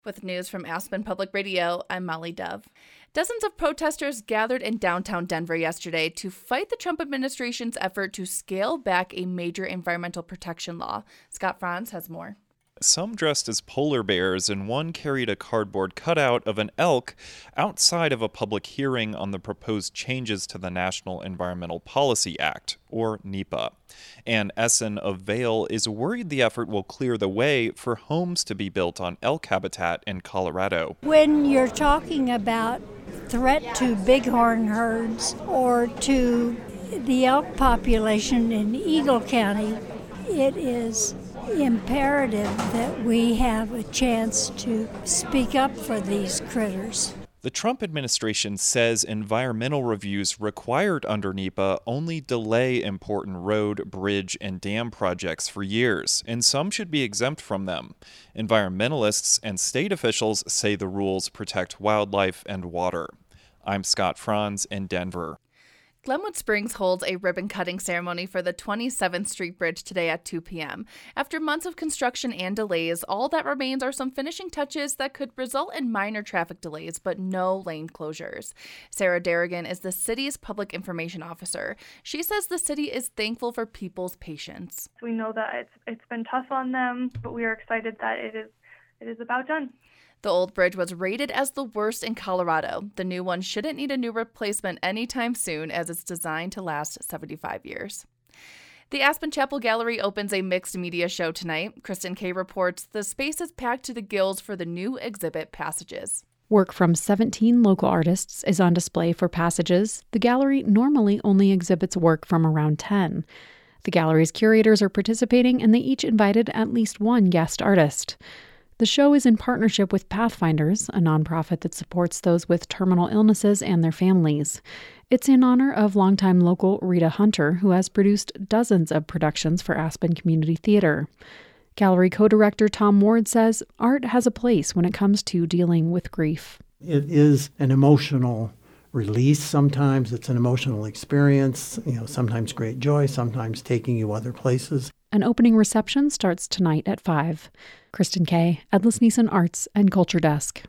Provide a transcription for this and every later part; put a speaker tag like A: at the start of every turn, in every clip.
A: With news from Aspen Public Radio, I'm Molly Dove. Dozens of protesters gathered in downtown Denver yesterday to fight the Trump administration's effort to scale back a major environmental protection law. Scott Franz has more.
B: Some dressed as polar bears, and one carried a cardboard cutout of an elk outside of a public hearing on the proposed changes to the National Environmental Policy Act, or NEPA. Ann Essen of Vail is worried the effort will clear the way for homes to be built on elk habitat in Colorado.
C: When you're talking about threat to bighorn herds or to the elk population in Eagle County, it is imperative that we have a chance to speak up for these critters.
B: The Trump administration says environmental reviews required under NEPA only delay important road, bridge, and dam projects for years, and some should be exempt from them. Environmentalists and state officials say the rules protect wildlife and water. I'm Scott Franz in Denver.
A: Glenwood Springs holds a ribbon-cutting ceremony for the 27th Street Bridge today at 2 p.m. After months of construction and delays, all that remains are some finishing touches that could result in minor traffic delays, but no lane closures. Sarah Derrigan is the city's public information officer. She says the city is thankful for people's patience.
D: We know that it's been tough on them, but we are excited that it is about done.
A: The old bridge was rated as the worst in Colorado. The new one shouldn't need a new replacement anytime soon, as it's designed to last 75 years. The Aspen Chapel Gallery opens a mixed media show tonight. Kristen Kay reports the space is packed to the gills for the new exhibit, Passages.
E: Work from 17 local artists is on display for Passages. The gallery normally only exhibits work from around 10. The gallery's curators are participating, and they each invited at least one guest artist. The show is in partnership with Pathfinders, a nonprofit that supports those with terminal illnesses and their families. It's in honor of longtime local Rita Hunter, who has produced dozens of productions for Aspen Community Theater. Gallery co-director Tom Ward says art has a place when it comes to dealing with grief.
F: It is an emotional release. Sometimes it's an emotional experience, sometimes great joy, sometimes taking you other places.
E: An opening reception starts tonight at 5. Kristen Kay, Edlis Neeson Arts and Culture Desk.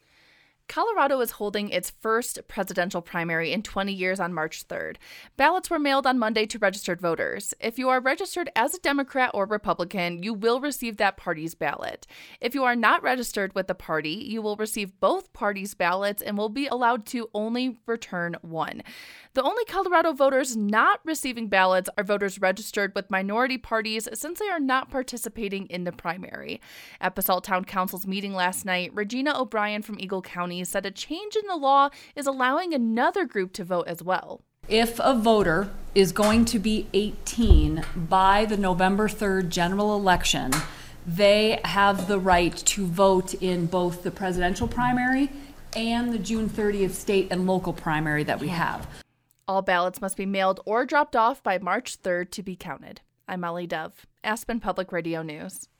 A: Colorado is holding its first presidential primary in 20 years on March 3rd. Ballots were mailed on Monday to registered voters. If you are registered as a Democrat or Republican, you will receive that party's ballot. If you are not registered with the party, you will receive both parties' ballots and will be allowed to only return one. The only Colorado voters not receiving ballots are voters registered with minority parties, since they are not participating in the primary. At Basalt Town Council's meeting last night, Regina O'Brien from Eagle County said a change in the law is allowing another group to vote as well.
G: If a voter is going to be 18 by the November 3rd general election, they have the right to vote in both the presidential primary and the June 30th state and local primary that we have.
A: All ballots must be mailed or dropped off by March 3rd to be counted. I'm Molly Dove, Aspen Public Radio News.